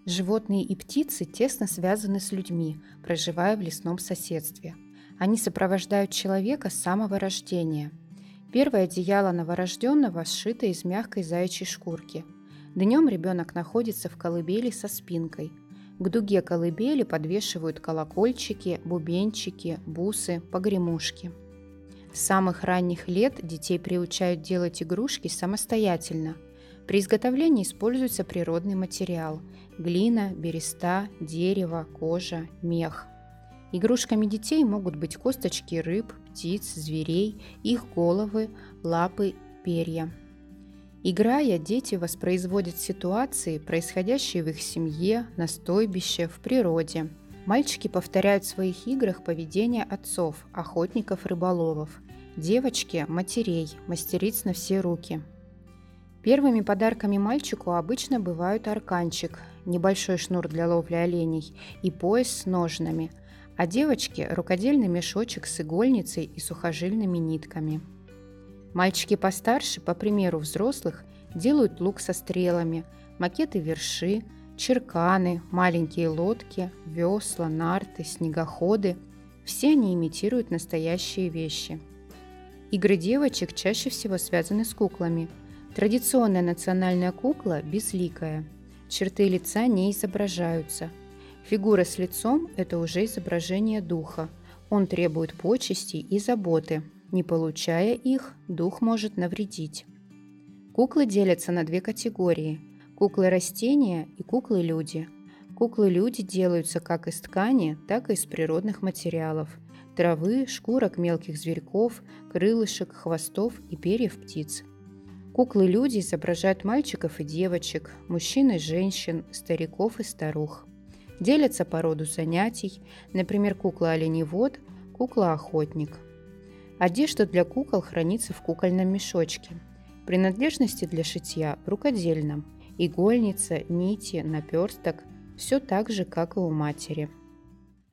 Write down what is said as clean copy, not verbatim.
Животные и птицы тесно связаны с людьми, проживая в лесном соседстве. Они сопровождают человека с самого рождения. Первое одеяло новорожденного сшито из мягкой заячьей шкурки. Днем ребенок находится в колыбели со спинкой. К дуге колыбели подвешивают колокольчики, бубенчики, бусы, погремушки. С самых ранних лет детей приучают делать игрушки самостоятельно. При изготовлении используется природный материал – глина, береста, дерево, кожа, мех. Игрушками детей могут быть косточки рыб, птиц, зверей, их головы, лапы, перья. Играя, дети воспроизводят ситуации, происходящие в их семье, на стойбище, в природе. Мальчики повторяют в своих играх поведение отцов, охотников-рыболовов. Девочки – матерей, мастериц на все руки. Первыми подарками мальчику обычно бывают арканчик, небольшой шнур для ловли оленей, и пояс с ножнами, а девочке – рукодельный мешочек с игольницей и сухожильными нитками. Мальчики постарше, по примеру взрослых, делают лук со стрелами, макеты верши, черканы, маленькие лодки, весла, нарты, снегоходы. Все они имитируют настоящие вещи. Игры девочек чаще всего связаны с куклами. Традиционная национальная кукла – безликая. Черты лица не изображаются. Фигура с лицом – это уже изображение духа. Он требует почестей и заботы. Не получая их, дух может навредить. Куклы делятся на две категории – куклы-растения и куклы-люди. Куклы-люди делаются как из ткани, так и из природных материалов – травы, шкурок мелких зверьков, крылышек, хвостов и перьев птиц. Куклы-люди изображают мальчиков и девочек, мужчин и женщин, стариков и старух. Делятся по роду занятий, например, кукла-оленевод, кукла-охотник. Одежда для кукол хранится в кукольном мешочке. Принадлежности для шитья в рукодельном. Игольница, нити, наперсток – все так же, как и у матери.